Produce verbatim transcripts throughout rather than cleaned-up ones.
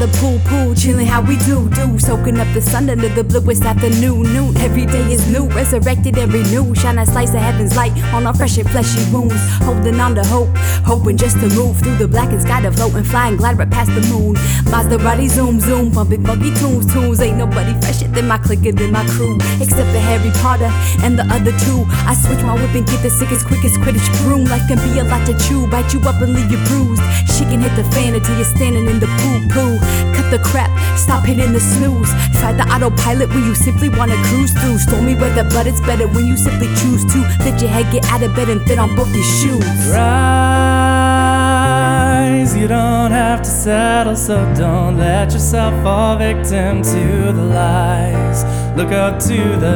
the pool, pool, chilling how we do, do. Soaking up the sun under the bluest afternoon, noon. Every day is new, resurrected and renewed. Shine a slice of heaven's light on our fresh and fleshy wounds. Holding on to hope, hoping just to move through the blackened sky to float and flying glide right past the moon. Maserati zoom, zoom, bumping buggy tunes, tunes. Ain't nobody fresher than my clicker, than my crew, except for Harry Potter and the other two. I switch my whip and get the sickest, quickest Quidditch broom. Life can be a lot to chew, bite you up and leave you bruised. She can hit the fan until you're standing in the poo-poo. Cut the crap, stop hitting the snooze. Fight the autopilot when you simply wanna cruise through stormy weather, but it's better when you simply choose to lift your head, get out of bed and fit on both your shoes. Rise, you don't have to settle, so don't let yourself fall victim to the lies. Look up to the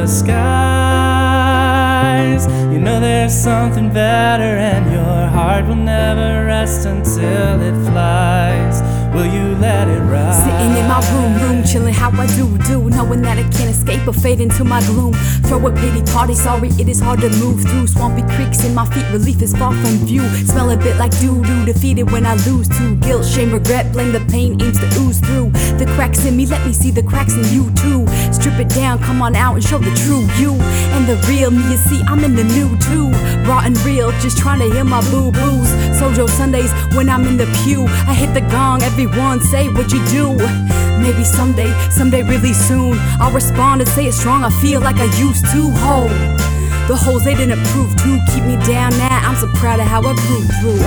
skies. You know there's something better, and your heart will never rest until it flies. Will you let it rise? Sitting in my room, room, chilling how I do, do. Knowing that I can't escape or fade into my gloom. Throw a pity party, sorry it is hard to move through swampy creeks in my feet, relief is far from view. Smell a bit like doo-doo, defeated when I lose to guilt, shame, regret, blame, the pain aims to ooze through the cracks in me, let me see the cracks in you too. Strip it down, come on out and show the true you. And the real me, you see, I'm in the new too. Raw and real, just trying to hear my boo-boos. Sojo Sundays when I'm in the pew, I hit the gong, everyone say what you do. Maybe someday, someday really soon, I'll respond and say it strong, I feel like I used to. Hold the holes they didn't prove to keep me down now, I'm so proud of how I grew through.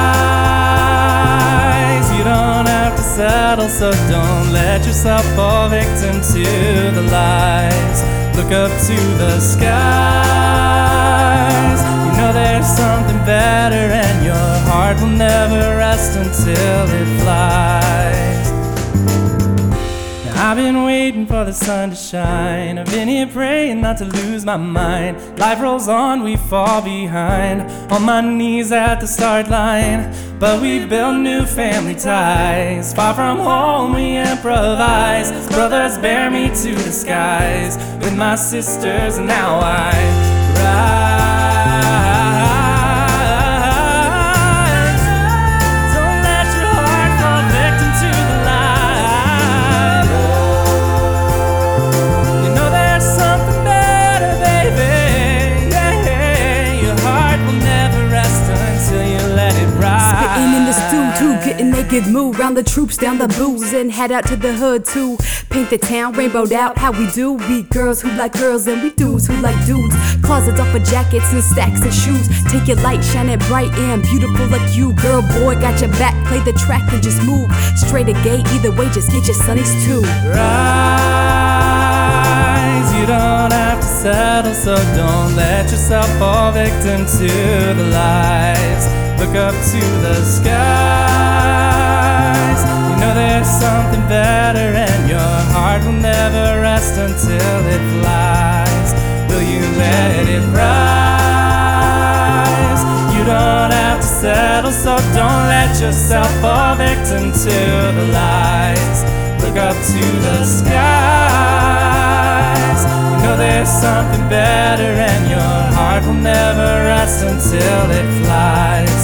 Rise, you don't have to settle, so don't let yourself fall victim to the lies. Look up to the skies. You know there's something better, and your heart will never rest until it flies. I've been waiting for the sun to shine. I've been here praying not to lose my mind. Life rolls on, we fall behind. On my knees at the start line, but we build new family ties. Far from home we improvise. Brothers bear me to the skies. With my sisters now I rise. Getting naked, move round the troops, down the booze, and head out to the hood to paint the town rainbowed out. How we do? We girls who like girls, and we dudes who like dudes. Closets off of jackets and stacks of shoes. Take your light, shine it bright and beautiful like you. Girl, boy, got your back. Play the track and just move straight or gay. Either way, just get your sunnies too. Rise, you don't have to settle, so don't let yourself fall victim to the lies. Look up to the skies. You know there's something better, and your heart will never rest until it flies. Will you let it rise? You don't have to settle, so don't let yourself fall victim to the lies. Look up to the skies. You know there's something better, and your heart will never rest until it flies.